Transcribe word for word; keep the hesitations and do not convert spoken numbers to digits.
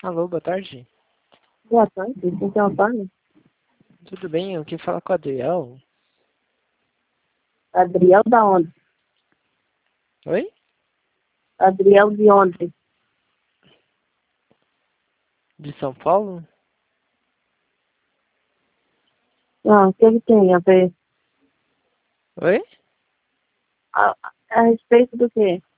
Alô, boa tarde. Boa tarde, aqui é o Antônio. Tudo bem? Eu queria falar com o Adriel. Adriel da onde? Oi? Adriel de onde? De São Paulo? Ah, o que ele tem a ver? Oi? A, a respeito do quê?